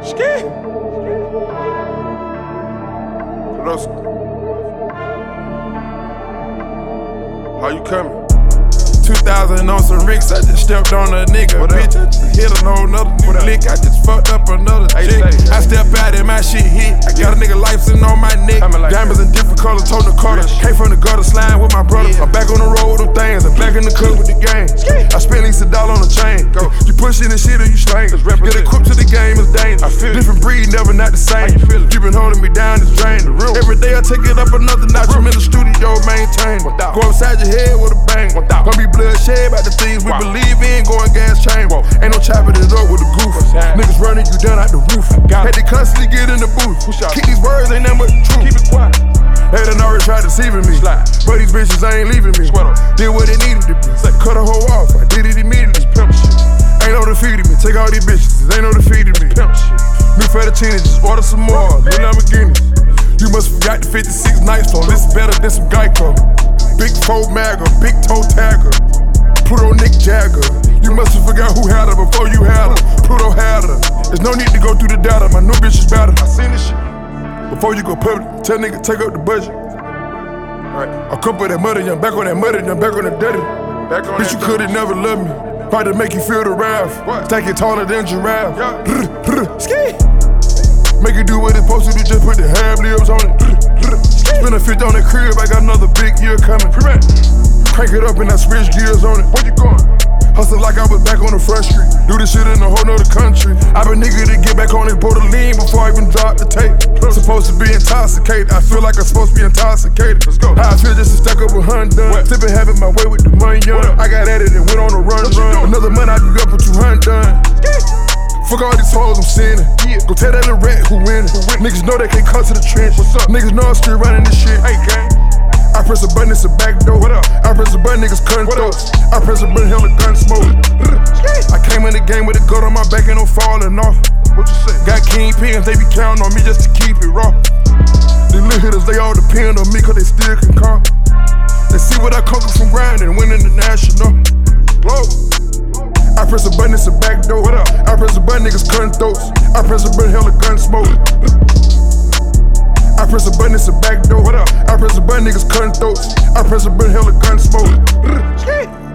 Ski. How you coming? 2000 on some Ricks, I just stepped on a nigga. Bitch, I just hit a whole nother lick. I just fucked up another chick. I step out and my shit hit. I got a nigga life sitting on my neck. Diamonds in different colors, told the Carter. Came from the gutter, slime with my brother. I'm back on the road with them things. I'm back in the club with the gang. I spent at least $1 on the chain. You pushing this shit or you slang. Get equipped to the game is dangerous. Different breed, never not the same. You been holding me down, it's draining. Every day I take it up another notch. I'm in the studio, maintain. Go upside your head with a bang. Gonna be bloodshed about the things we believe in, going gas chamber. Ain't no chopping it up with a goof. Niggas running you down out the roof. Had to constantly get in the booth. Keep these words, ain't nothing but the truth. Keep it quiet. They done already tried deceiving me. But these bitches ain't leaving me. Did what it needed to be. Cut a hoe off, I did it immediately. Ain't no defeating me. Take all these bitches, ain't no defeating me. New fettuccine, just order some more. New Lamborghinis. You must forgot the 56 nights flow. This is better than some Geico. Big 4 Magger, big toe tagger. Pluto Nick Jagger. You must have forgot who had her before you had her. Pluto had her. There's no need to go through the data. My new bitch is better. I seen this shit. Before you go public, tell nigga take up the budget. I come with that muddy, I'm back on that muddy, I'm back on that dirty. Bitch, you could've never loved me. Tried to make you feel the wrath. Stack it taller than giraffe. Ski. Make it do what it's supposed to do, just put the hab libs on it. Spin a 50 on that crib, I got another big year coming. Crank it up and I switch gears on it. Where you going? Hustle like I was back on the front street. Do this shit in a whole nother country. I been nigga to get back on this boat of lean before I even drop the tape. Supposed to be intoxicated. I feel like I'm supposed to be intoxicated. Let's go. How I feel just to stack up a $100. Sippin' having my way with the money young. I got at it and went on a run. Another month I be up with 200 done. Fuck all these hoes I'm sinning. Go tell that little rat who winning. Niggas know they can't come to the trench. What's up? Niggas know I'm still running this shit. Hey, gang. I press a button, it's a back door. What up? I press a button, niggas cutting throats. I press a button, hell, a gun smoke. I came in the game with a gun on my back, ain't no falling off. What you say? Got kingpins, they be counting on me just to keep it raw. The little hitters, they all depend on me, cause they still can come. They see what I conquered from grinding, winning the national. Global. I press a button, it's a back door. What up? I press a button, niggas cutting throats. I press a button, hell, a gun smoke. I press a button, it's a back door. What up? I press a button, niggas cutting throats. I press a button, hell, a gun smoke.